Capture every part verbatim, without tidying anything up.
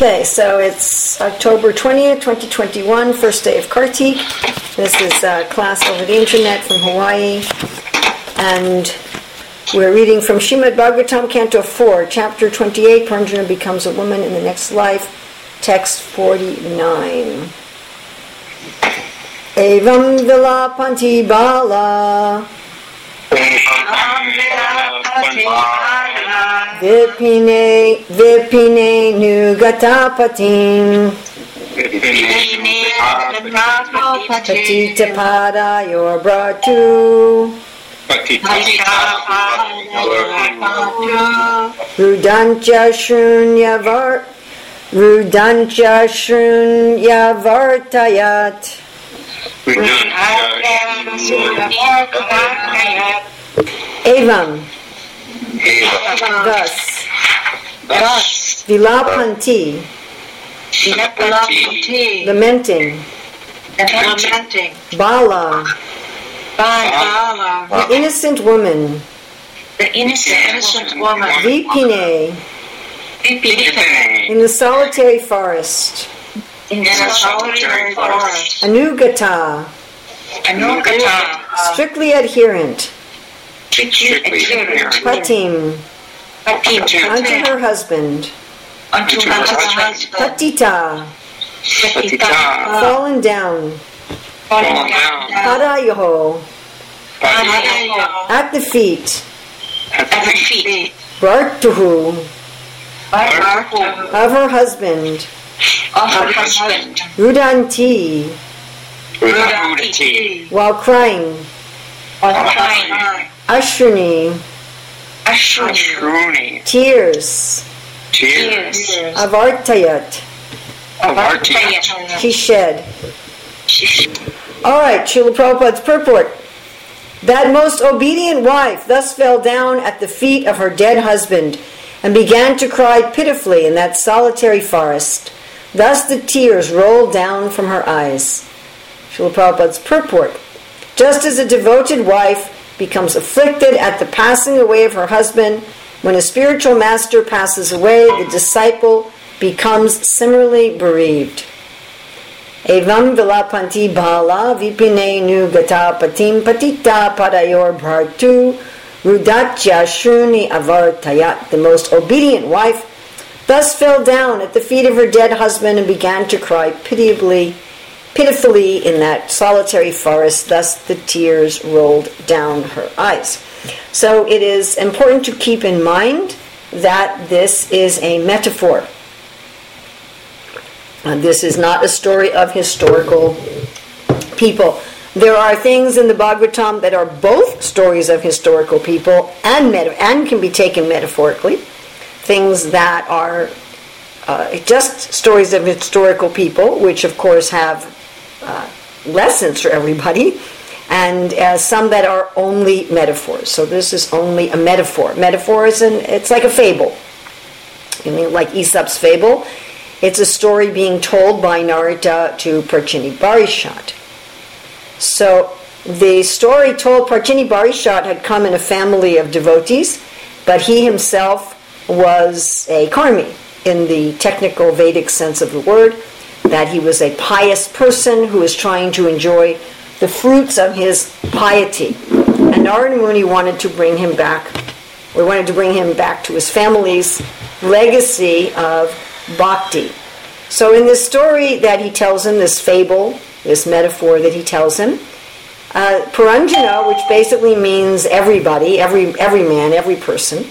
Okay, so it's October twentieth, twenty twenty-one, first day of Kartik. This is a class over the internet from Hawaii. And we're reading from Srimad Bhagavatam, Canto four, Chapter twenty-eight, Paranjana becomes a woman in the next life, text forty-nine. Evam vilapanti bala Vipine Vipine nugatapatim Patita pada yor bratu Rudancha shrunyavar Rudancha shrunyavartayat Evam Thus Thus Vilapanti Vilapanti Lamenting Lamenting Bala Bala The innocent woman The innocent innocent woman Vipine Vipine In the solitary forest In the solitary forest Anugata Anugata Strictly adherent Strictly adherent Patim Patim Unto her husband Unto her husband Patita Patita Fallen down Fallen down Parayoho At the feet At the feet Bhartuhu Bhartuhu Of her husband Of her husband Rudanti Rudanti While crying While crying Ashruni Ashruni Tears Tears Avartayat Avartayat She shed. Alright, Srila Prabhupada's purport. That most obedient wife thus fell down at the feet of her dead husband and began to cry pitifully in that solitary forest. Thus the tears rolled down from her eyes. Srila Prabhupada's purport. Just as a devoted wife becomes afflicted at the passing away of her husband, when a spiritual master passes away, the disciple becomes similarly bereaved. Evam vilapanti bala vipine nu gata patim patita padayor bhartu rudatya shruni avartayat. The most obedient wife thus fell down at the feet of her dead husband and began to cry pitiably, pitifully in that solitary forest. Thus the tears rolled down her eyes. So it is important to keep in mind that this is a metaphor. And this is not a story of historical people. There are things in the Bhagavatam that are both stories of historical people and meta- and can be taken metaphorically. Things that are uh, just stories of historical people, which of course have uh, lessons for everybody, and uh, some that are only metaphors. So this is only a metaphor. Metaphor is an, it's like a fable. You mean like Aesop's fable? It's a story being told by Narada to Parchini Barishat. So the story told Parchini Barishat had come in a family of devotees, but he himself was a karmi in the technical Vedic sense of the word, that he was a pious person who was trying to enjoy the fruits of his piety. And Narada Muni wanted to bring him back, we wanted to bring him back to his family's legacy of bhakti. So in this story that he tells him, this fable, this metaphor that he tells him, uh, Paranjana, which basically means everybody, every every man, every person,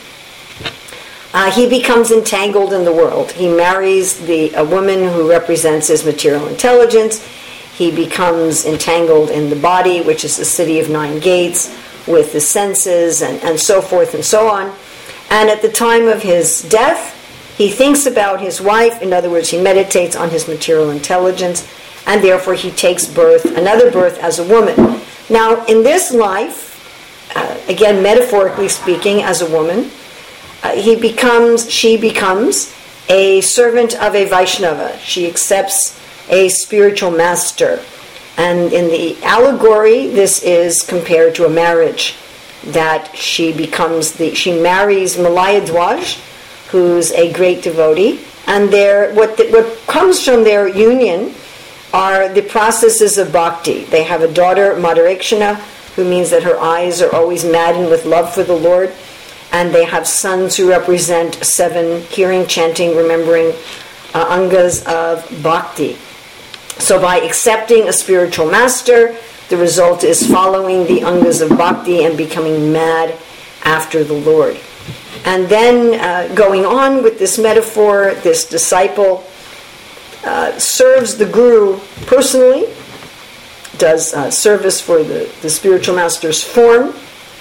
uh, he becomes entangled in the world. He marries the a woman who represents his material intelligence. He becomes entangled in the body, which is the city of nine gates, with the senses and, and so forth and so on. And at the time of his death, he thinks about his wife. In other words, he meditates on his material intelligence, and therefore he takes birth, another birth as a woman. Now, in this life, uh, again, metaphorically speaking, as a woman, uh, he becomes, she becomes a servant of a Vaishnava. She accepts a spiritual master. And in the allegory, this is compared to a marriage, that she becomes the, she marries Malaya Dwaj, who's a great devotee, And their, what, the, what comes from their union are the processes of bhakti. They have a daughter, Madharekshana, who means that her eyes are always maddened with love for the Lord. And they have sons who represent seven hearing, chanting, remembering uh, angas of bhakti. So by accepting a spiritual master, the result is following the angas of bhakti and becoming mad after the Lord. And then uh, going on with this metaphor, this disciple uh, serves the guru personally, does uh, service for the, the spiritual master's form,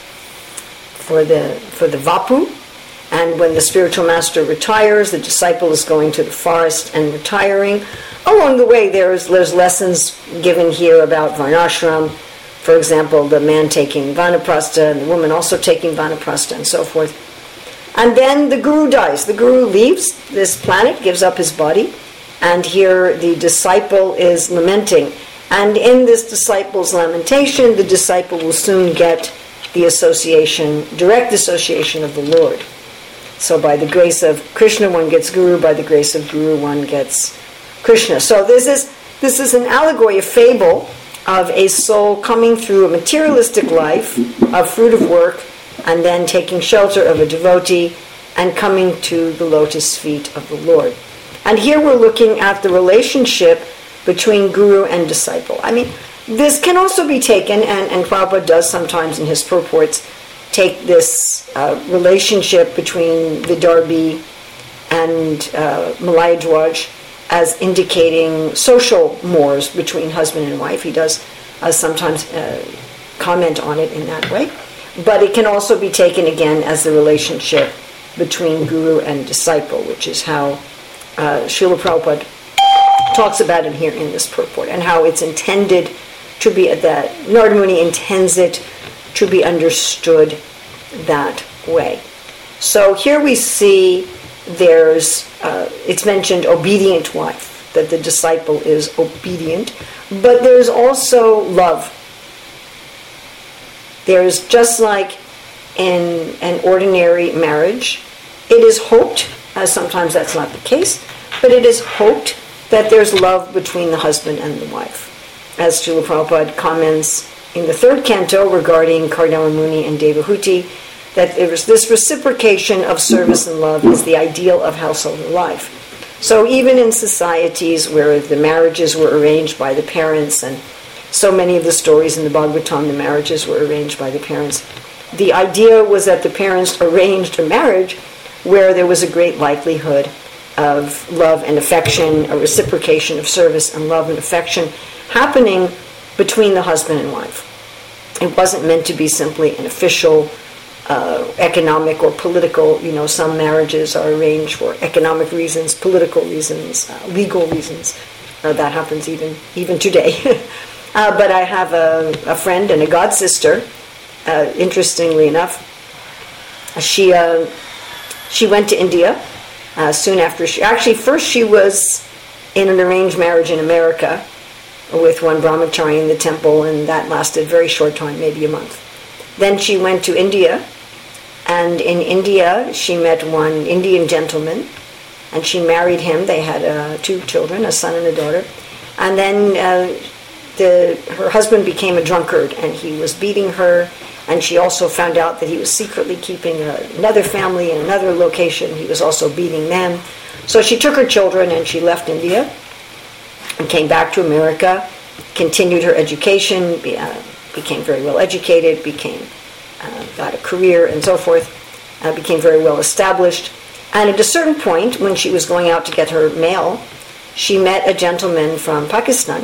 for the for the vapu, and when the spiritual master retires, the disciple is going to the forest and retiring. Along the way, there's there's lessons given here about varnashram. For example, the man taking vanaprastha and the woman also taking vanaprastha and so forth. And then the guru dies. The guru leaves this planet, gives up his body, and here the disciple is lamenting. And in this disciple's lamentation, the disciple will soon get the association, direct association of the Lord. So by the grace of Krishna, one gets guru. By the grace of guru, one gets Krishna. So this is this is an allegory, a fable of a soul coming through a materialistic life of fruit of work, and then taking shelter of a devotee and coming to the lotus feet of the Lord. And here we're looking at the relationship between guru and disciple. I mean, this can also be taken, and, and Prabhupada does sometimes in his purports, take this uh, relationship between Vidarbhi and uh, Malayadwaj as indicating social mores between husband and wife. He does uh, sometimes uh, comment on it in that way. But it can also be taken again as the relationship between guru and disciple, which is how uh, Srila Prabhupada talks about it here in this purport, and how it's intended to be, that Narada Muni intends it to be understood that way. So here we see there's, uh, it's mentioned obedient wife, that the disciple is obedient, but there's also love. There's, just like in an ordinary marriage, it is hoped, as sometimes that's not the case, but it is hoped that there's love between the husband and the wife. As Srila Prabhupada comments in the third canto regarding Kardama Muni and Devahuti, that it was this reciprocation of service and love is the ideal of household life. So even in societies where the marriages were arranged by the parents, and so many of the stories in the Bhagavatam, the marriages were arranged by the parents, the idea was that the parents arranged a marriage where there was a great likelihood of love and affection, a reciprocation of service and love and affection happening between the husband and wife. It wasn't meant to be simply an official, uh, economic or political, you know, some marriages are arranged for economic reasons, political reasons, uh, legal reasons. Uh, that happens even even today. uh, but I have a, a friend and a god sister, uh, interestingly enough. She, uh, she went to India uh, soon after she, actually first she was in an arranged marriage in America with one brahmachari in the temple, and that lasted a very short time, maybe a month. Then she went to India, and in India she met one Indian gentleman, and she married him. They had uh, two children, a son and a daughter. And then uh, the, her husband became a drunkard, and he was beating her, and she also found out that he was secretly keeping a, another family in another location. He was also beating them. So she took her children and she left India and came back to America, continued her education, be, uh, became very well educated, became uh, got a career and so forth, uh, became very well established. And at a certain point, when she was going out to get her mail, she met a gentleman from Pakistan.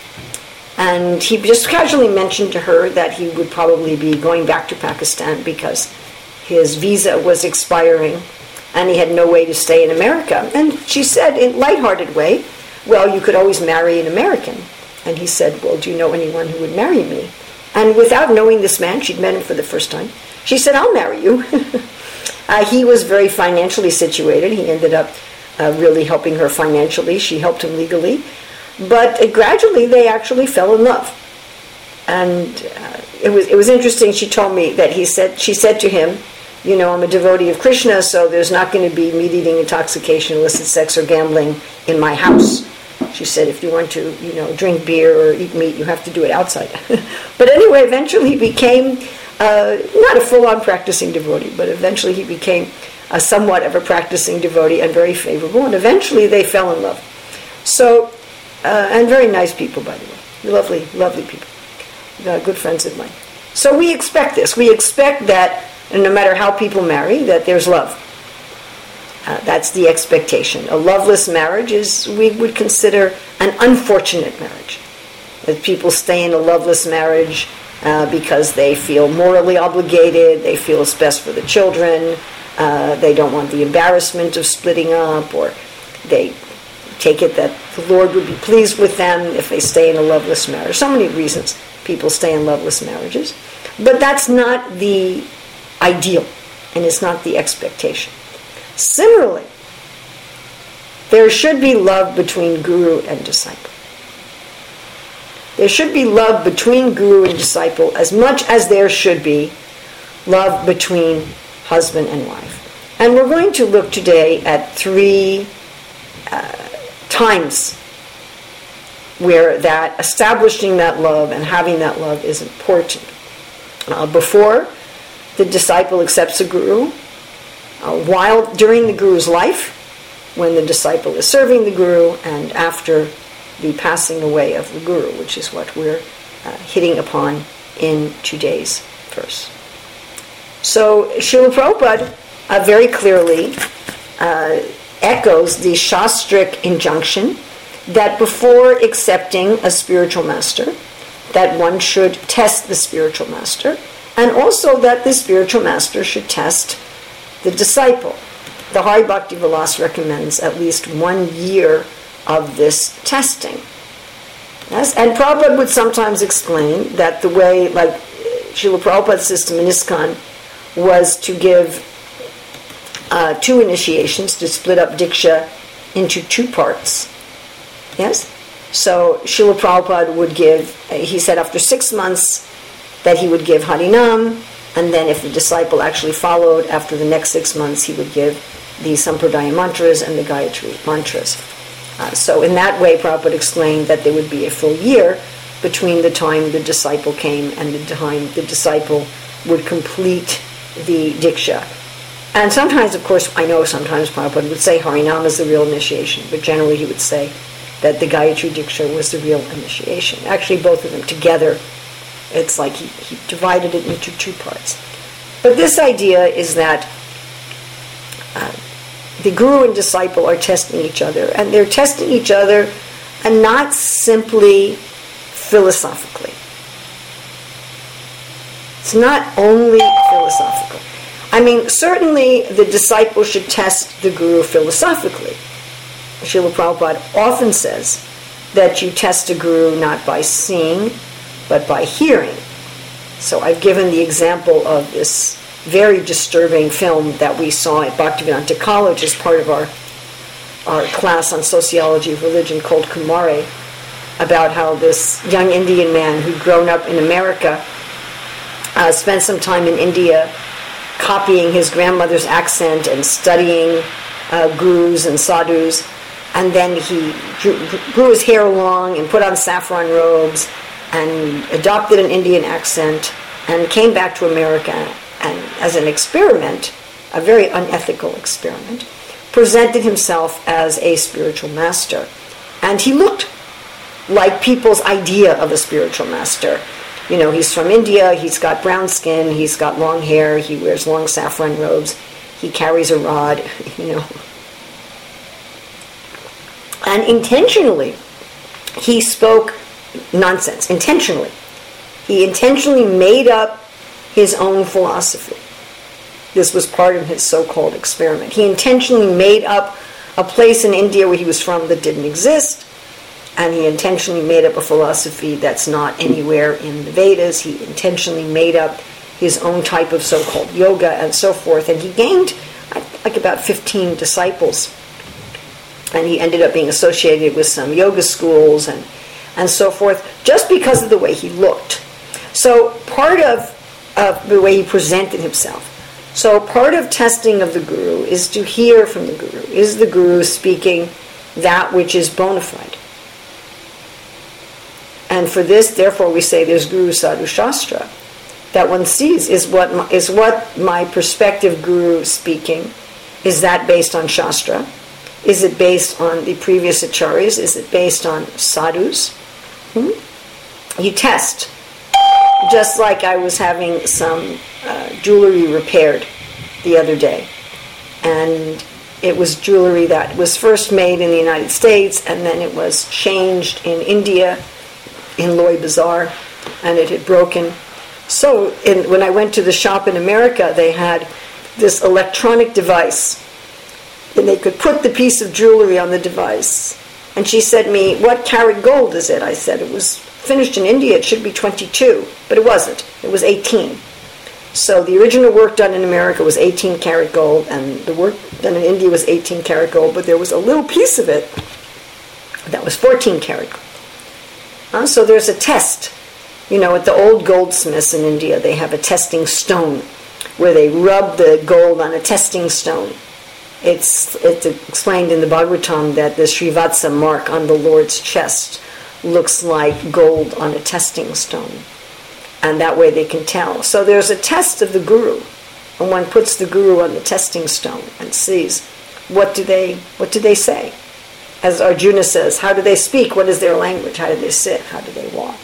And he just casually mentioned to her that he would probably be going back to Pakistan because his visa was expiring and he had no way to stay in America. And she said in a lighthearted way, well, you could always marry an American. And he said, well, do you know anyone who would marry me? And without knowing this man, she'd met him for the first time, she said, I'll marry you. uh, he was very financially situated. He ended up uh, really helping her financially. She helped him legally. But uh, gradually, they actually fell in love. And uh, it was it was interesting. She told me that he said she said to him you know, I'm a devotee of Krishna, so there's not going to be meat-eating, intoxication, illicit sex, or gambling in my house. She said, if you want to, you know, drink beer or eat meat, you have to do it outside. But anyway, eventually he became, uh, not a full-on practicing devotee, but eventually he became a somewhat of a practicing devotee and very favorable, and eventually they fell in love. So, uh, and very nice people, by the way. Lovely, lovely people. Uh, good friends of mine. So we expect this. We expect that no matter how people marry, that there's love. Uh, that's the expectation. A loveless marriage is, we would consider, an unfortunate marriage. That people stay in a loveless marriage uh, because they feel morally obligated, they feel it's best for the children, uh, they don't want the embarrassment of splitting up, or they take it that the Lord would be pleased with them if they stay in a loveless marriage. So many reasons people stay in loveless marriages. But that's not the ideal, and it's not the expectation. Similarly, there should be love between guru and disciple. There should be love between guru and disciple as much as there should be love between husband and wife. And we're going to look today at three uh, times where that establishing that love and having that love is important. Uh, before the disciple accepts a guru, Uh, while during the guru's life, when the disciple is serving the guru, and after the passing away of the guru, which is what we're uh, hitting upon in today's verse. So Srila Prabhupada uh, very clearly uh, echoes the Shastric injunction that before accepting a spiritual master, that one should test the spiritual master, and also that the spiritual master should test the disciple. The Hari Bhakti Vilas recommends at least one year of this testing. Yes? And Prabhupada would sometimes explain that the way, like Srila Prabhupada's system in ISKCON, was to give uh, two initiations, to split up Diksha into two parts. Yes? So Srila Prabhupada would give, he said after six months that he would give Harinam, and then if the disciple actually followed, after the next six months, he would give the Sampradaya mantras and the Gayatri mantras. Uh, so in that way, Prabhupada explained that there would be a full year between the time the disciple came and the time the disciple would complete the Diksha. And sometimes, of course, I know sometimes Prabhupada would say Harinam is the real initiation, but generally he would say that the Gayatri Diksha was the real initiation. Actually, both of them together, it's like he, he divided it into two parts. But this idea is that uh, the guru and disciple are testing each other, and they're testing each other and not simply philosophically. It's not only philosophical. I mean, certainly the disciple should test the guru philosophically. Srila Prabhupada often says that you test a guru not by seeing, but by hearing. So I've given the example of this very disturbing film that we saw at Bhaktivedanta College as part of our, our class on sociology of religion called Kumare, about how this young Indian man who'd grown up in America uh, spent some time in India copying his grandmother's accent and studying uh, gurus and sadhus, and then he drew, grew his hair long and put on saffron robes and adopted an Indian accent and came back to America and, as an experiment, a very unethical experiment, presented himself as a spiritual master. And he looked like people's idea of a spiritual master. You know, he's from India, he's got brown skin, he's got long hair, he wears long saffron robes, he carries a rod, you know. And intentionally, he spoke nonsense, intentionally. He intentionally made up his own philosophy. This was part of his so-called experiment. He intentionally made up a place in India where he was from that didn't exist, and he intentionally made up a philosophy that's not anywhere in the Vedas. He intentionally made up his own type of so-called yoga and so forth, and he gained like about fifteen disciples. And he ended up being associated with some yoga schools and, and so forth, just because of the way he looked. So part of, of the way he presented himself. So part of testing of the guru is to hear from the guru. Is the guru speaking that which is bona fide? And for this, therefore, we say there's Guru Sadhu Shastra. That one sees, is what my, is what my prospective guru speaking, is that based on Shastra? Is it based on the previous acharyas? Is it based on sadhus? Hmm? You test. Just like I was having some uh, jewelry repaired the other day. And it was jewelry that was first made in the United States, and then it was changed in India, in Loy Bazaar, and it had broken. So in, when I went to the shop in America, they had this electronic device, and they could put the piece of jewelry on the device. And she said to me, what carat gold is it? I said, it was finished in India, it should be twenty-two, but it wasn't. It was eighteen. So the original work done in America was eighteen karat gold, and the work done in India was eighteen karat gold, but there was a little piece of it that was fourteen karat gold. Uh, so there's a test. You know, at the old goldsmiths in India, they have a testing stone where they rub the gold on a testing stone. It's, it's explained in the Bhagavatam that the Srivatsa mark on the Lord's chest looks like gold on a testing stone. And that way they can tell. So there's a test of the guru. And one puts the guru on the testing stone and sees what do they what do they say. As Arjuna says, how do they speak? What is their language? How do they sit? How do they walk?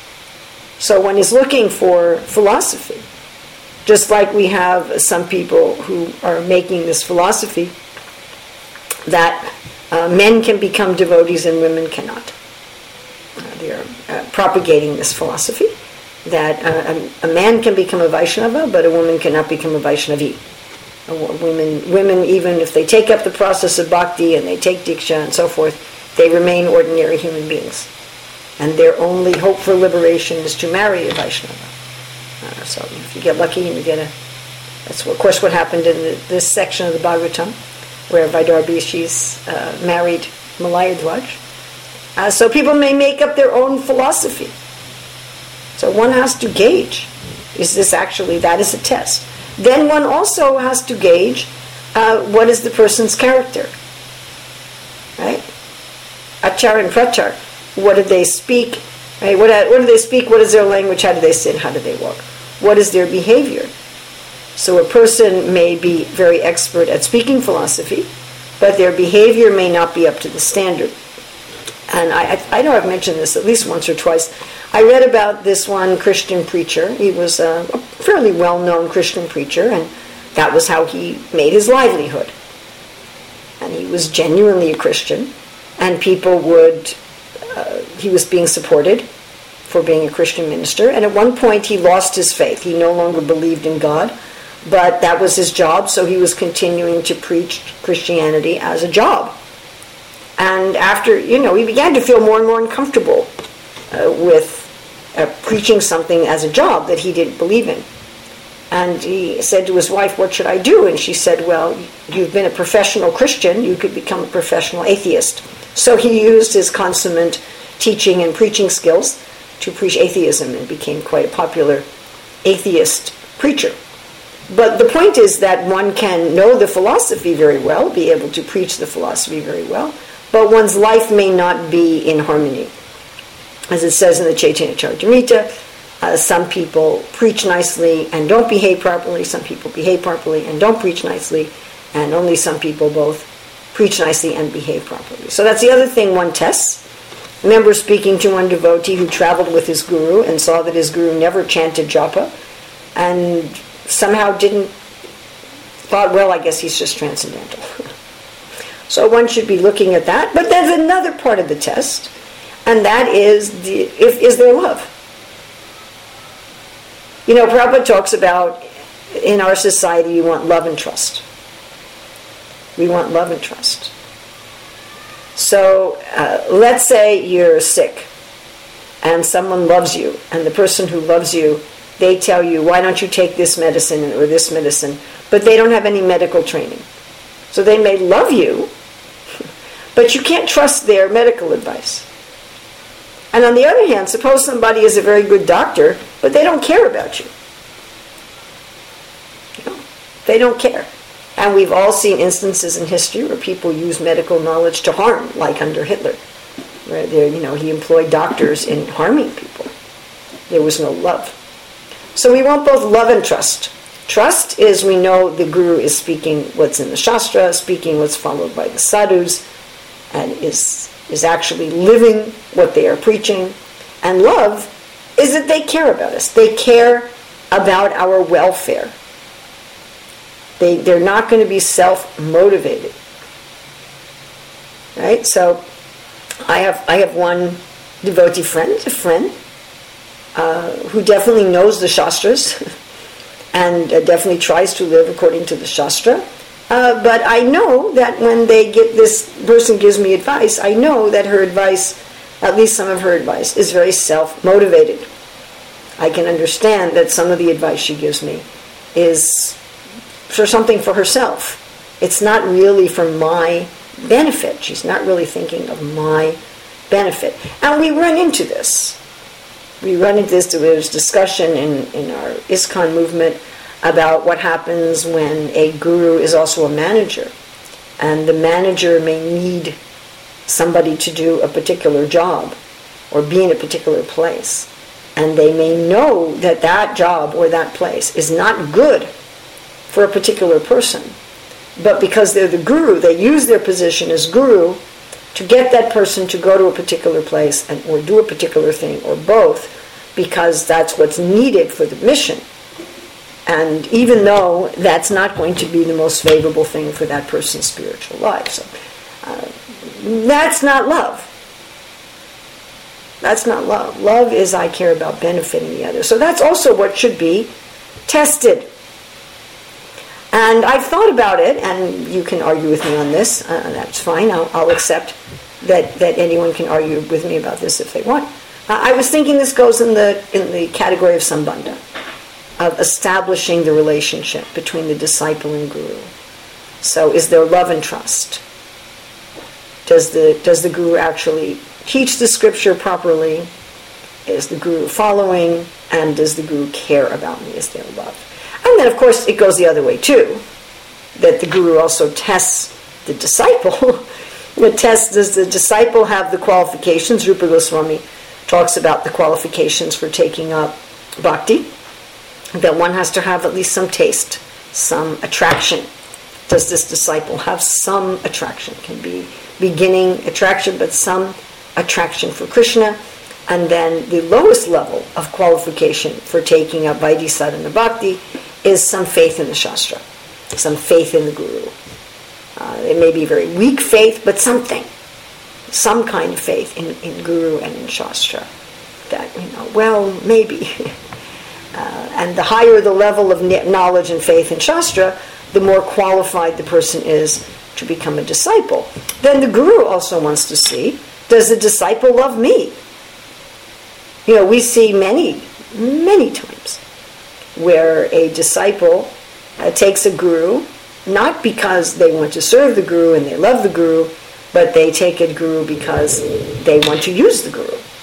So one is looking for philosophy. Just like we have some people who are making this philosophy that uh, men can become devotees and women cannot. Uh, they are uh, propagating this philosophy that uh, a, a man can become a Vaishnava, but a woman cannot become a Vaishnavi. A women, women, even if they take up the process of bhakti and they take diksha and so forth, they remain ordinary human beings. And their only hope for liberation is to marry a Vaishnava. Uh, so if you get lucky and you get a... That's, of course, what happened in the, this section of the Bhagavatam, where Vaidarbhi, she's uh, married Malayadhwaj. Uh, so people may make up their own philosophy. So one has to gauge, is this actually, that is a test. Then one also has to gauge uh, what is the person's character. Right? Achar and prachar. What do they speak? Right? What, what do they speak? What is their language? How do they sit? How do they walk? What is their behavior? So a person may be very expert at speaking philosophy, but their behavior may not be up to the standard. And I, I, I know I've mentioned this at least once or twice. I read about this one Christian preacher. He was a, a fairly well-known Christian preacher, and that was how he made his livelihood. And he was genuinely a Christian, and people would... Uh, he was being supported for being a Christian minister, and at one point he lost his faith. He no longer believed in God, but that was his job, so he was continuing to preach Christianity as a job. And after, you know, he began to feel more and more uncomfortable uh, with uh, preaching something as a job that he didn't believe in. And he said to his wife, what should I do? And she said, well, you've been a professional Christian, you could become a professional atheist. So he used his consummate teaching and preaching skills to preach atheism and became quite a popular atheist preacher. But the point is that one can know the philosophy very well, be able to preach the philosophy very well, but one's life may not be in harmony. As it says in the Chaitanya Charitamrita, uh, some people preach nicely and don't behave properly, some people behave properly and don't preach nicely, and only some people both preach nicely and behave properly. So that's the other thing one tests. I remember speaking to one devotee who traveled with his guru and saw that his guru never chanted japa, and somehow didn't, thought, well, I guess he's just transcendental. So one should be looking at that. But there's another part of the test, and that is, the, if, is there love? You know, Prabhupada talks about, in our society, you want love and trust. We want love and trust. So uh, let's say you're sick and someone loves you, and the person who loves you, they tell you, why don't you take this medicine or this medicine, but they don't have any medical training. So they may love you, but you can't trust their medical advice. And on the other hand, suppose somebody is a very good doctor, but they don't care about you. You know? They don't care. And we've all seen instances in history where people use medical knowledge to harm, like under Hitler, where there, you know, he employed doctors in harming people. There was no love. So we want both love and trust. Trust is we know the guru is speaking what's in the Shastra, speaking what's followed by the sadhus, and is is actually living what they are preaching. And love is that they care about us. They care about our welfare. They, they're not going to be self-motivated. Right? So I have I have one devotee friend, a friend, uh, who definitely knows the Shastras and uh, definitely tries to live according to the Shastra. Uh, but I know that when they get this person gives me advice, I know that her advice, at least some of her advice, is very self-motivated. I can understand that some of the advice she gives me is for something for herself. It's not really for my benefit. She's not really thinking of my benefit. And we run into this. We run into this. There's discussion in, in our ISKCON movement about what happens when a guru is also a manager. And the manager may need somebody to do a particular job or be in a particular place. And they may know that that job or that place is not good for a particular person. But because they're the guru, they use their position as guru to get that person to go to a particular place and or do a particular thing, or both, because that's what's needed for the mission. And even though that's not going to be the most favorable thing for that person's spiritual life. So uh, that's not love. That's not love. Love is I care about benefiting the other. So that's also what should be tested. And I've thought about it, and you can argue with me on this, uh, that's fine. I'll, I'll accept that, that anyone can argue with me about this if they want. Uh, I was thinking this goes in the in the category of sambandha, of establishing the relationship between the disciple and guru. So is there love and trust? Does the does the guru actually teach the scripture properly? Is the guru following? And does the guru care about me? Is there love? And then, of course, it goes the other way, too. That the guru also tests the disciple. It tests, does the disciple have the qualifications? Rupa Goswami talks about the qualifications for taking up bhakti. That one has to have at least some taste, some attraction. Does this disciple have some attraction? It can be beginning attraction, but some attraction for Krishna. And then the lowest level of qualification for taking up Vaidhi Sadhana Bhakti is some faith in the Shastra, some faith in the Guru. Uh, it may be very weak faith, but something, some kind of faith in, in Guru and in Shastra. That, you know, well, maybe. uh, and the higher the level of knowledge and faith in Shastra, the more qualified the person is to become a disciple. Then the Guru also wants to see, does the disciple love me? You know, we see many, many times where a disciple uh, takes a guru, not because they want to serve the guru and they love the guru, but they take a guru because they want to use the guru.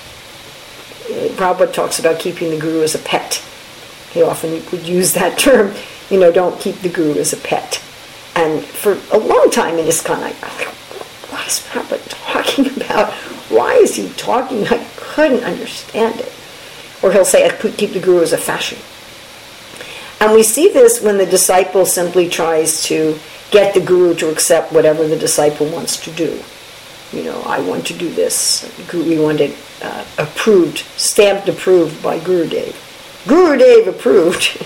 Uh, Prabhupada talks about keeping the guru as a pet. He often would use that term, you know, don't keep the guru as a pet. And for a long time in ISKCON, I thought, what is Prabhupada talking about? Why is he talking? I couldn't understand it. Or he'll say, I keep the guru as a fashion. And we see this when the disciple simply tries to get the guru to accept whatever the disciple wants to do. You know, I want to do this. We want it uh, approved, stamped approved by Gurudev. Gurudev approved.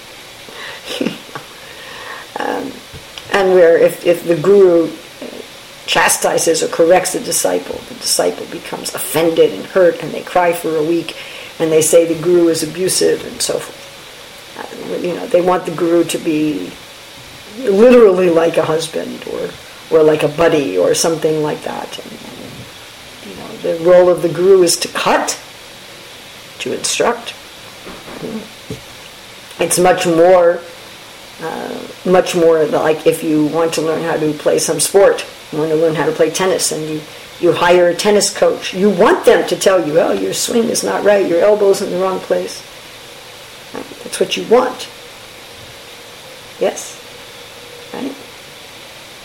um, and where if, if the guru chastises or corrects the disciple, the disciple becomes offended and hurt, and they cry for a week, and they say the guru is abusive and so forth. Uh, you know, they want the guru to be literally like a husband or or like a buddy or something like that. And, you know, the role of the guru is to cut, to instruct. It's much more, uh, much more like if you want to learn how to play some sport. You want to learn how to play tennis, and you, you hire a tennis coach. You want them to tell you, oh, your swing is not right, your elbow's in the wrong place. That's what you want. Yes?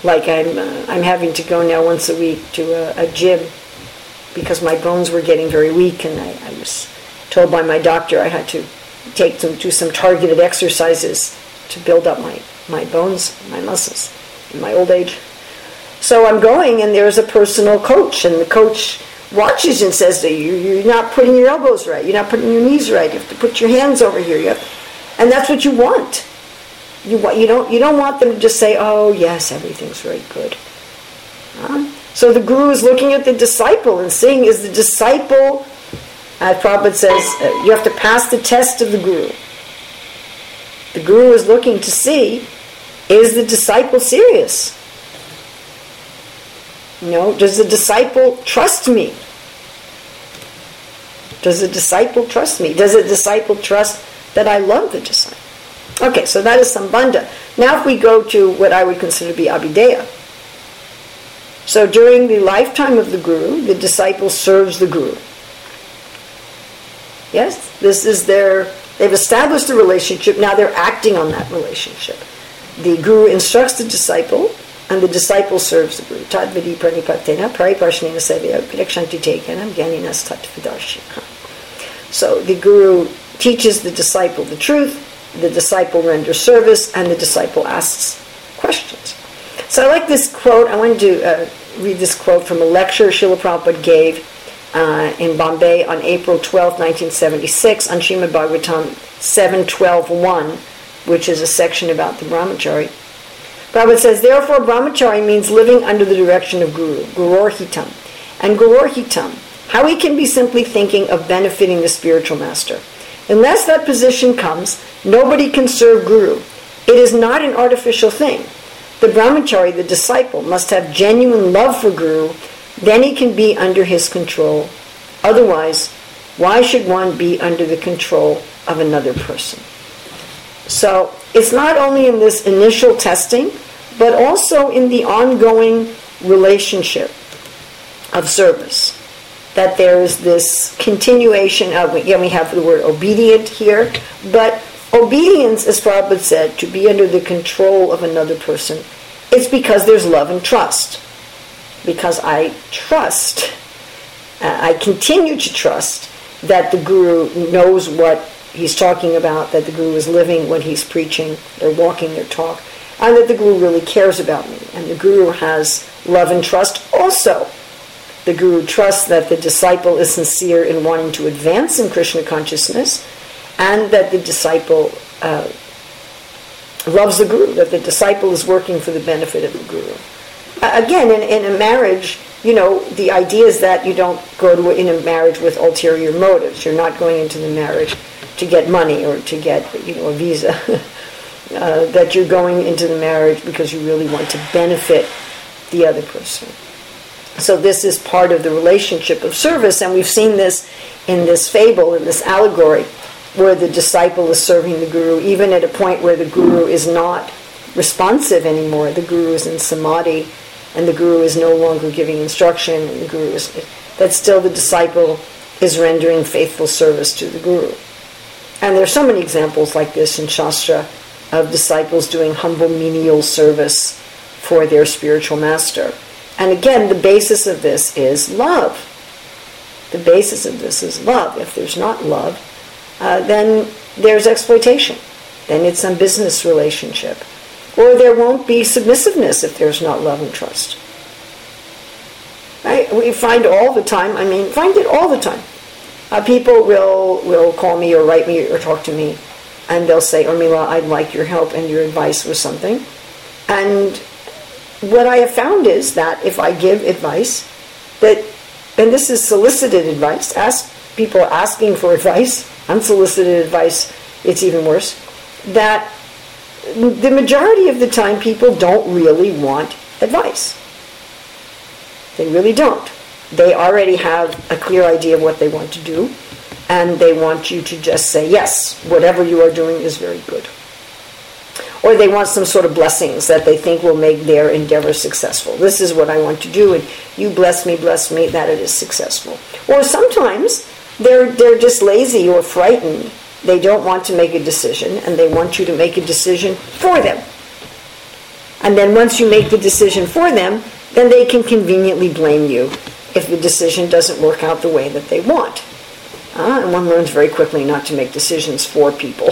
like I'm uh, I'm having to go now once a week to a, a gym because my bones were getting very weak, and I, I was told by my doctor I had to take them do some targeted exercises to build up my, my bones, my muscles in my old age. So I'm going, and there's a personal coach, and the coach watches and says to you, you're not putting your elbows right, you're not putting your knees right, you have to put your hands over here, you have, and that's what you want. You want you don't you don't want them to just say, oh yes, everything's very good. Huh? So the guru is looking at the disciple and seeing, is the disciple, as Prabhupada says, uh, you have to pass the test of the guru. The guru is looking to see, is the disciple serious? You know, does the disciple trust me? Does the disciple trust me? Does the disciple trust that I love the disciple? Okay, so that is Sambandha. Now if we go to what I would consider to be Abhideya. So during the lifetime of the guru, the disciple serves the guru. Yes, this is their, they've established a relationship, now they're acting on that relationship. The guru instructs the disciple, and the disciple serves the guru. Tad vidi pranipatena pariparshnena sevya pirakshanti tekanam gyaninas tat vidarshika. So the guru teaches the disciple the truth, the disciple renders service, and the disciple asks questions. So I like this quote. I wanted to uh, read this quote from a lecture Srila Prabhupada gave uh, in Bombay on April twelfth, nineteen seventy-six, on Srimad Bhagavatam seven twelve one, which is a section about the brahmachari. Prabhupada says, therefore brahmachari means living under the direction of Guru, Gurorhitam. And Gurorhitam, how he can be simply thinking of benefiting the spiritual master. Unless that position comes, nobody can serve Guru. It is not an artificial thing. The brahmachari, the disciple, must have genuine love for Guru, then he can be under his control. Otherwise, why should one be under the control of another person? So, it's not only in this initial testing, but also in the ongoing relationship of service, that there is this continuation of, again we have the word obedient here, but obedience, as Prabhupada said, to be under the control of another person, it's because there's love and trust. Because I trust, uh, I continue to trust that the Guru knows what he's talking about, that the Guru is living what he's preaching, they're walking their talk, and that the Guru really cares about me. And the Guru has love and trust also. The Guru trusts that the disciple is sincere in wanting to advance in Krishna consciousness, and that the disciple uh, loves the Guru, that the disciple is working for the benefit of the Guru. Uh, again, in, in a marriage, you know, the idea is that you don't go to a, in a marriage with ulterior motives. You're not going into the marriage to get money or to get, you know, a visa. uh, that you're going into the marriage because you really want to benefit the other person. So this is part of the relationship of service, and we've seen this in this fable, in this allegory, where the disciple is serving the Guru, even at a point where the Guru is not responsive anymore. The Guru is in samadhi, and the Guru is no longer giving instruction, and the Guru is, that still the disciple is rendering faithful service to the Guru. And there are so many examples like this in Shastra of disciples doing humble menial service for their spiritual master. And again, the basis of this is love. The basis of this is love. If there's not love, uh, then there's exploitation. Then it's some business relationship. Or there won't be submissiveness if there's not love and trust. Right? We find all the time, I mean, find it all the time. Uh, people will will call me or write me or talk to me, and they'll say, Urmila, I'd like your help and your advice with something. And what I have found is that if I give advice, that, and this is solicited advice, ask people asking for advice, unsolicited advice, it's even worse, that the majority of the time people don't really want advice. They really don't. They already have a clear idea of what they want to do, and they want you to just say, yes, whatever you are doing is very good. Or they want some sort of blessings that they think will make their endeavor successful. This is what I want to do, and you bless me, bless me, that it is successful. Or sometimes they're they're just lazy or frightened. They don't want to make a decision, and they want you to make a decision for them. And then once you make the decision for them, then they can conveniently blame you if the decision doesn't work out the way that they want. Uh, and one learns very quickly not to make decisions for people.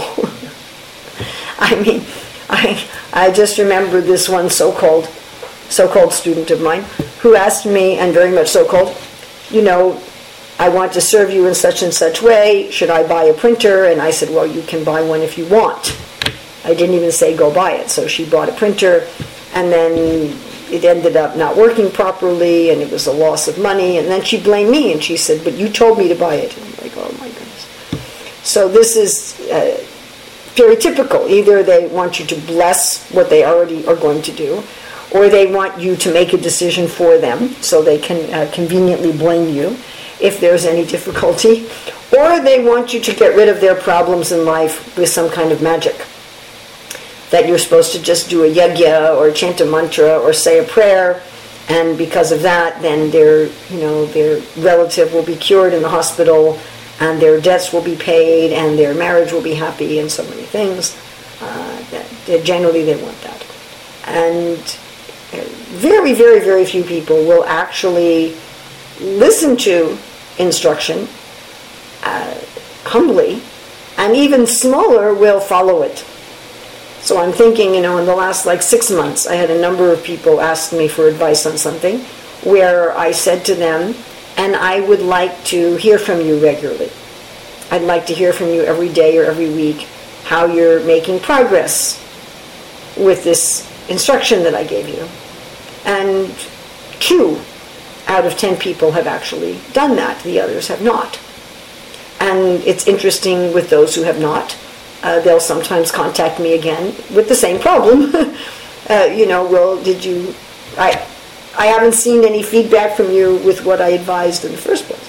I mean, I I just remember this one so-called so-called student of mine who asked me, and very much so-called, you know, I want to serve you in such and such way. Should I buy a printer? And I said, well, you can buy one if you want. I didn't even say go buy it. So she bought a printer, and then it ended up not working properly, and it was a loss of money. And then she blamed me, and she said, but you told me to buy it. And I'm like, oh my goodness. So this is uh, very typical. Either they want you to bless what they already are going to do, or they want you to make a decision for them so they can uh, conveniently blame you if there's any difficulty, or they want you to get rid of their problems in life with some kind of magic. That you're supposed to just do a yajna or chant a mantra or say a prayer, and because of that, then their, you know, their relative will be cured in the hospital, and their debts will be paid, and their marriage will be happy, and so many things. Uh, that, that generally, they want that, and very, very, very few people will actually listen to instruction uh, humbly, and even smaller will follow it. So I'm thinking, you know, in the last like six months, I had a number of people ask me for advice on something where I said to them, and I would like to hear from you regularly. I'd like to hear from you every day or every week how you're making progress with this instruction that I gave you. And two out of ten people have actually done that. The others have not. And it's interesting with those who have not. Uh, they'll sometimes contact me again with the same problem. uh, you know, well, did you... I I haven't seen any feedback from you with what I advised in the first place.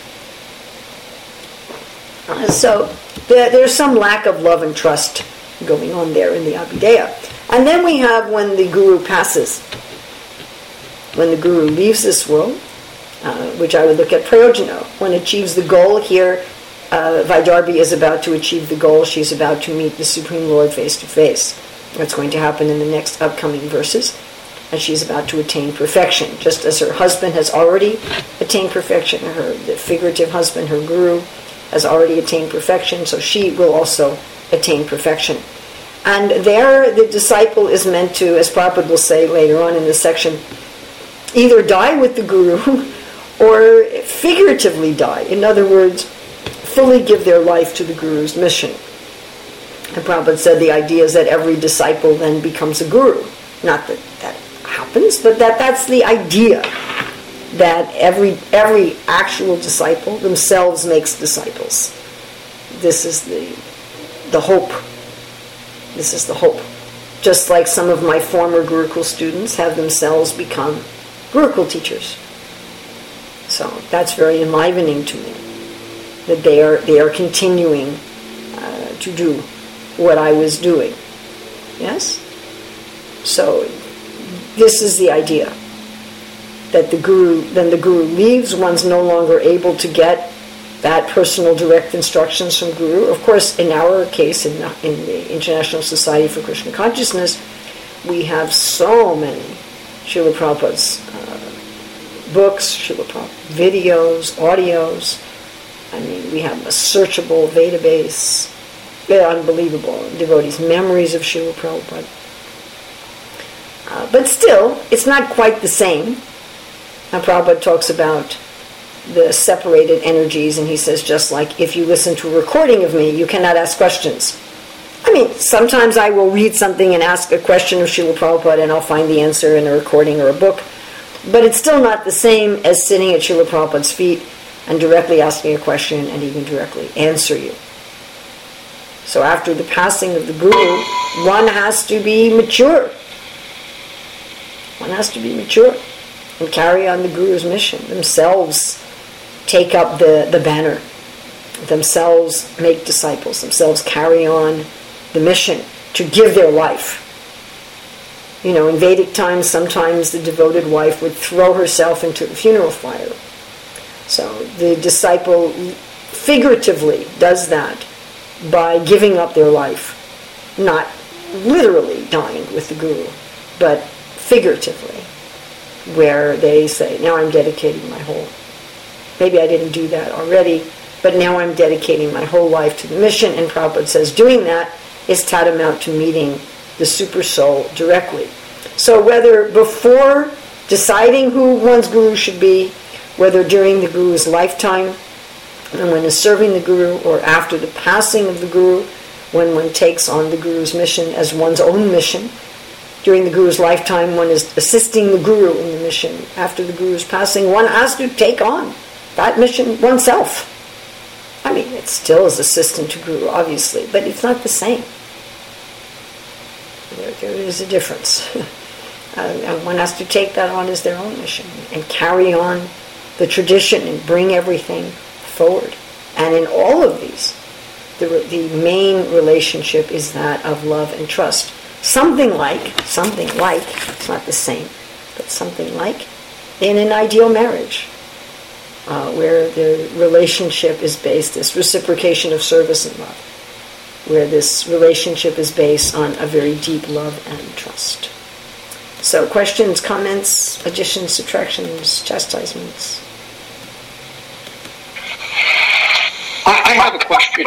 Uh, so there, there's some lack of love and trust going on there in the Abhideya. And then we have when the guru passes. When the guru leaves this world, uh, which I would look at prayojana, when achieves the goal here, uh, Vaidarbhi is about to achieve the goal. She's about to meet the Supreme Lord face to face. That's going to happen in the next upcoming verses. And she's about to attain perfection, just as her husband has already attained perfection. Her the figurative husband, her guru, has already attained perfection, so she will also attain perfection. And there, the disciple is meant to, as Prabhupada will say later on in this section, either die with the guru or figuratively die. In other words, fully give their life to the guru's mission. And Prabhupada said the idea is that every disciple then becomes a guru. Not that that happens, but that that's the idea, that every every actual disciple themselves makes disciples. This is the the hope. This is the hope. Just like some of my former Gurukul students have themselves become Gurukul teachers. So that's very enlivening to me, that they are they are continuing uh, to do what I was doing. Yes? So this is the idea, that the guru, then the guru leaves, one's no longer able to get that personal direct instructions from guru. Of course, in our case, in the, in the International Society for Krishna Consciousness, we have so many Srila Prabhupada's uh, books, Srila Prabhupada videos, audios. I mean, we have a searchable database. They're unbelievable. Devotees' memories of Srila Prabhupada. Uh, but still, it's not quite the same. Now, Prabhupada talks about the separated energies, and he says, just like if you listen to a recording of me, you cannot ask questions. I mean, sometimes I will read something and ask a question of Srila Prabhupada, and I'll find the answer in a recording or a book. But it's still not the same as sitting at Srila Prabhupada's feet and directly asking a question and even directly answer you. So after the passing of the Guru, one has to be mature. One has to be mature and carry on the Guru's mission. Themselves take up the, the banner. Themselves make disciples. Themselves carry on the mission to give their life. You know, in Vedic times, sometimes the devoted wife would throw herself into the funeral fire. So the disciple figuratively does that by giving up their life. Not literally dying with the Guru, but figuratively, where they say, now I'm dedicating my whole, maybe I didn't do that already, but now I'm dedicating my whole life to the mission, and Prabhupada says doing that is tantamount to meeting the super soul directly. So whether before deciding who one's guru should be, whether during the guru's lifetime, and when is serving the guru, or after the passing of the guru, when one takes on the guru's mission as one's own mission, during the guru's lifetime one is assisting the guru in the mission, after the guru's passing one has to take on that mission oneself. I mean, it still is assistant to guru, obviously, but it's not the same. There, there is a difference. uh, and one has to take that on as their own mission and carry on the tradition and bring everything forward. And in all of these, the, the main relationship is that of love and trust. Something like, something like, it's not the same, but something like in an ideal marriage, uh, where the relationship is based, this reciprocation of service and love, where this relationship is based on a very deep love and trust. So questions, comments, additions, subtractions, chastisements? I, I have a question.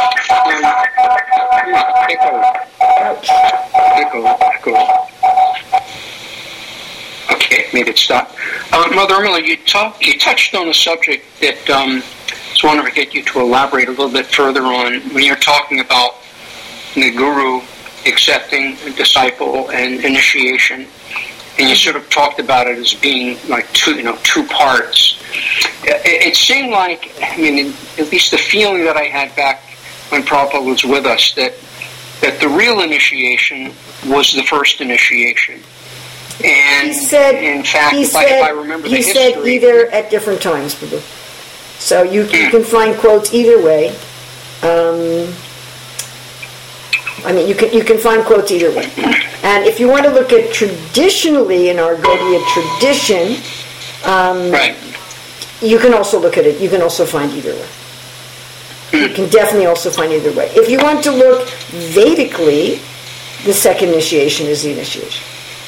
Um, echo, echo, echo. Okay, maybe it's stopped. Uh, Mother Irmela, you, talk, you touched on a subject that um, I was wondering to get you to elaborate a little bit further on when you're talking about the guru accepting a disciple and initiation. And you sort of talked about it as being like two, you know, two parts. It, it seemed like, I mean, at least the feeling that I had back when Prabhupada was with us, that that the real initiation was the first initiation. And he said, in fact, he if, said, I, if I remember the he history, said either at different times, Prabhu. So you, you can find quotes either way. Um, I mean, you can you can find quotes either way. And if you want to look at traditionally in our Gaudiya tradition, um, right. you can also look at it. You can also find either way. You can definitely also find either way. If you want to look Vedically, the second initiation is the initiation.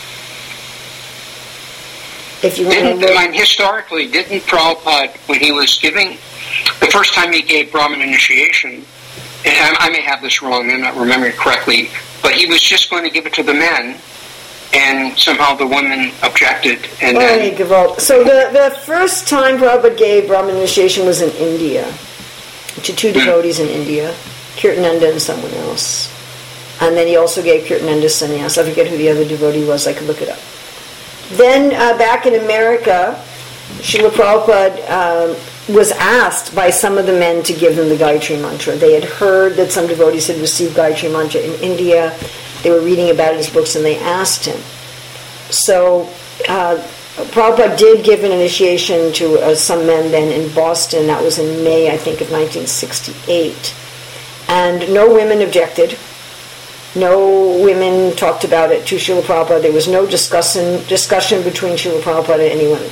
If you want Didn't, to look, I mean, historically, didn't Prabhupada, when he was giving, the first time he gave Brahmin initiation, and I may have this wrong, I'm not remembering correctly, but he was just going to give it to the men, and somehow the women objected. And then, so the, the first time Prabhupada gave Brahmin initiation was in India, to two devotees in India, Kirtananda and someone else. And then he also gave Kirtananda sannyas. I forget who the other devotee was, I could look it up. Then uh, back in America, Srila Prabhupada um, was asked by some of the men to give them the Gayatri Mantra. They had heard that some devotees had received Gayatri Mantra in India. They were reading about it in his books, and they asked him. So uh, Prabhupada did give an initiation to uh, some men then in Boston. That was in May, I think, of nineteen sixty-eight. And no women objected. No women talked about it to Srila Prabhupada. There was no discussion, discussion between Srila Prabhupada and any women.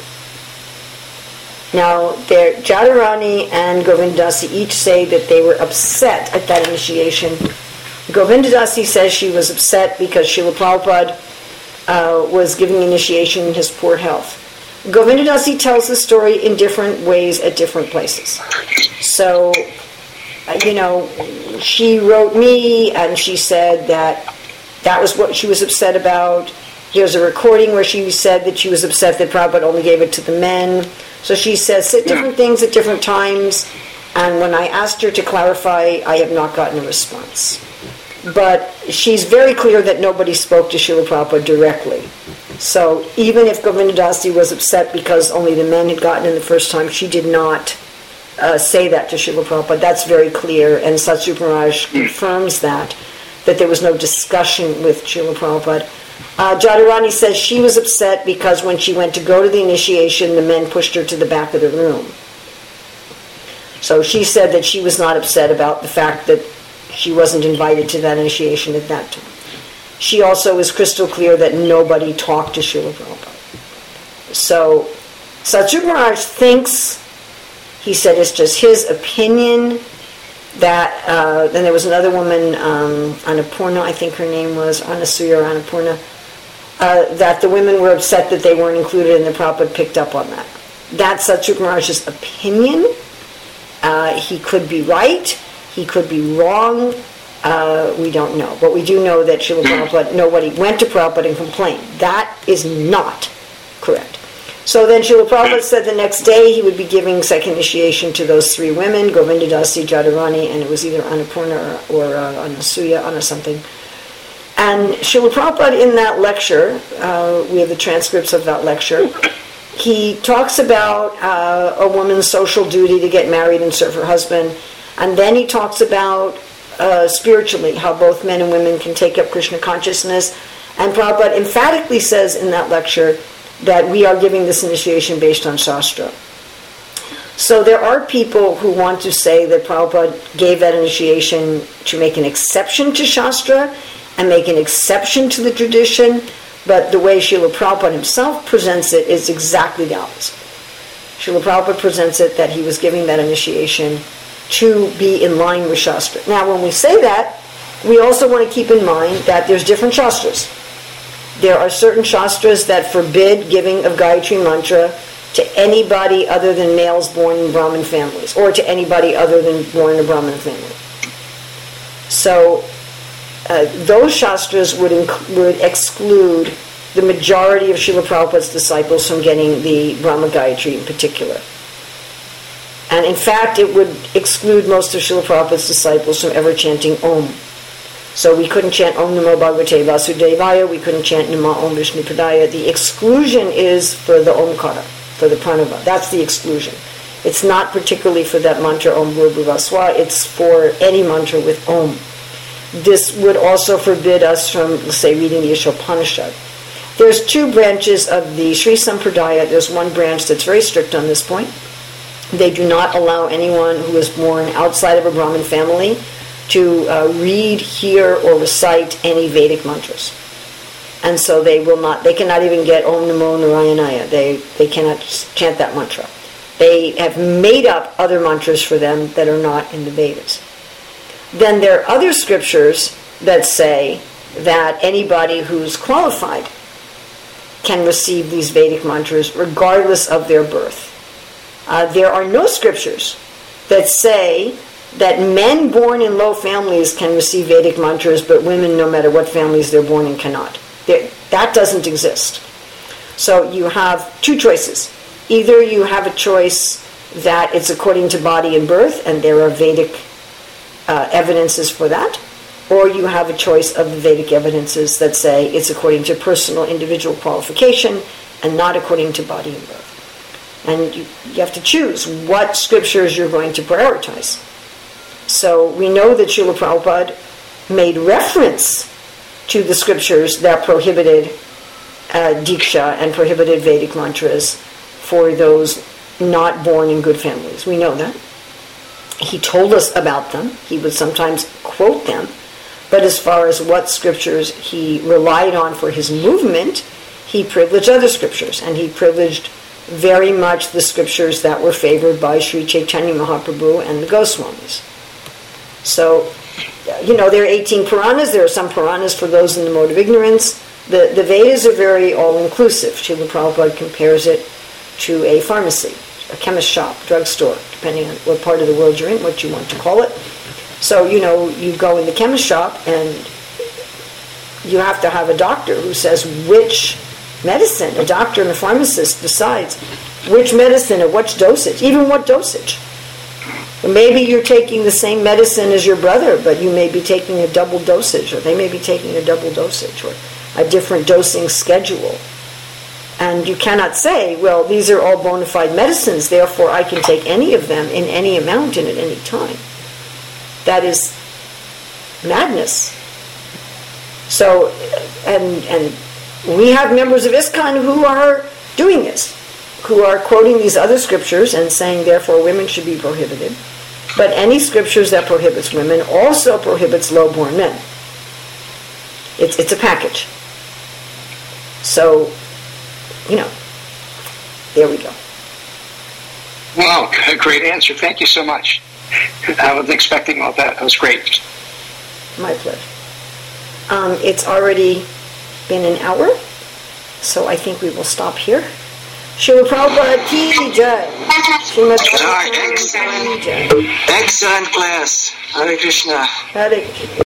Now, there, Jadharani and Govindadasi each say that they were upset at that initiation. Govindadasi says she was upset because Srila Prabhupada uh, was giving initiation in his poor health. Govindadasi tells the story in different ways at different places. So, uh, you know, she wrote me and she said that that was what she was upset about. There's a recording where she said that she was upset that Prabhupada only gave it to the men. So she says different things at different times, and when I asked her to clarify, I have not gotten a response. But she's very clear that nobody spoke to Srila Prabhupada directly. So even if Govindadasi was upset because only the men had gotten in the first time, she did not uh, say that to Srila Prabhupada. That's very clear, and Satsupa Maharaj confirms that, that there was no discussion with Srila Prabhupada. Uh, Jadharani says she was upset because when she went to go to the initiation, the men pushed her to the back of the room. So she said that she was not upset about the fact that she wasn't invited to that initiation at that time. She also is crystal clear that nobody talked to Srila Prabhupada. So Satsupa Maharaj thinks, he said it's just his opinion, that uh, then there was another woman, um, Annapurna, I think her name was, Anasuya or Annapurna. uh, that the women were upset that they weren't included, and the Prabhupada picked up on that. That's Satsuk Maharaj's opinion. Uh, he could be right, he could be wrong, uh, we don't know. But we do know that Srila Prabhupada, nobody went to Prabhupada and complained. That is not correct. So then Srila Prabhupada said the next day he would be giving second initiation to those three women, Govinda Dasi, Jadavani, and it was either Annapurna or, or uh, Anasuya, Anna something. And Srila Prabhupada in that lecture, uh, we have the transcripts of that lecture, he talks about uh, a woman's social duty to get married and serve her husband, and then he talks about uh, spiritually how both men and women can take up Krishna consciousness, and Prabhupada emphatically says in that lecture that we are giving this initiation based on Shastra. So there are people who want to say that Prabhupada gave that initiation to make an exception to Shastra and make an exception to the tradition, but the way Srila Prabhupada himself presents it is exactly the opposite. Srila Prabhupada presents it that he was giving that initiation to be in line with Shastra. Now when we say that, we also want to keep in mind that there's different Shastras. There are certain Shastras that forbid giving of Gayatri Mantra to anybody other than males born in Brahmin families, or to anybody other than born in a Brahmin family. So Uh, those Shastras would, inc- would exclude the majority of Srila Prabhupada's disciples from getting the Brahma Gayatri in particular. And in fact, it would exclude most of Srila Prabhupada's disciples from ever chanting Om. So we couldn't chant Om Namo Bhagavate Vasudevaya, we couldn't chant Nama Om Vishnupadaya. The exclusion is for the Omkara, for the Pranava. That's the exclusion. It's not particularly for that mantra Om Bhurvaswa, it's for any mantra with Om. This would also forbid us from, let's say, reading the Ishopanishad. There's two branches of the Sri Sampradaya. There's one branch that's very strict on this point. They do not allow anyone who is born outside of a Brahmin family to uh, read, hear, or recite any Vedic mantras. And so they will not, they cannot even get Om Namo Narayanaya. They, they cannot chant that mantra. They have made up other mantras for them that are not in the Vedas. Then there are other scriptures that say that anybody who's qualified can receive these Vedic mantras regardless of their birth. Uh, there are no scriptures that say that men born in low families can receive Vedic mantras, but women, no matter what families they're born in, cannot. There, that doesn't exist. So you have two choices. Either you have a choice that it's according to body and birth, and there are Vedic Uh, evidences for that, or you have a choice of the Vedic evidences that say it's according to personal individual qualification and not according to body and birth. And you, you have to choose what scriptures you're going to prioritize. So we know that Srila Prabhupada made reference to the scriptures that prohibited uh, Diksha and prohibited Vedic mantras for those not born in good families. We know that. He told us about them. He would sometimes quote them. But as far as what scriptures he relied on for his movement, he privileged other scriptures. And he privileged very much the scriptures that were favored by Sri Chaitanya Mahaprabhu and the Goswamis. So, you know, there are eighteen Puranas. There are some Puranas for those in the mode of ignorance. The, the Vedas are very all-inclusive. Srila Prabhupada compares it to a pharmacy, a chemist shop, drugstore, depending on what part of the world you're in, what you want to call it. So, you know, you go in the chemist shop and you have to have a doctor who says which medicine, a doctor and a pharmacist decides which medicine at which dosage, even what dosage. Maybe you're taking the same medicine as your brother, but you may be taking a double dosage, or they may be taking a double dosage, or a different dosing schedule. And you cannot say, well, these are all bona fide medicines, therefore I can take any of them in any amount and at any time. That is madness. So, and and we have members of ISKCON who are doing this, who are quoting these other scriptures and saying, therefore, women should be prohibited. But any scriptures that prohibits women also prohibits low-born men. It's it's a package. So, you know, there we go. Wow, great answer. Thank you so much. I wasn't expecting all that. That was great. My pleasure. Um, it's already been an hour, So I think we will stop here. Srila Prabhupada ki jai. Srimad Jai, Prabhupada ki excellent. jai. Excellent class. Hare Krishna. Hare Krishna.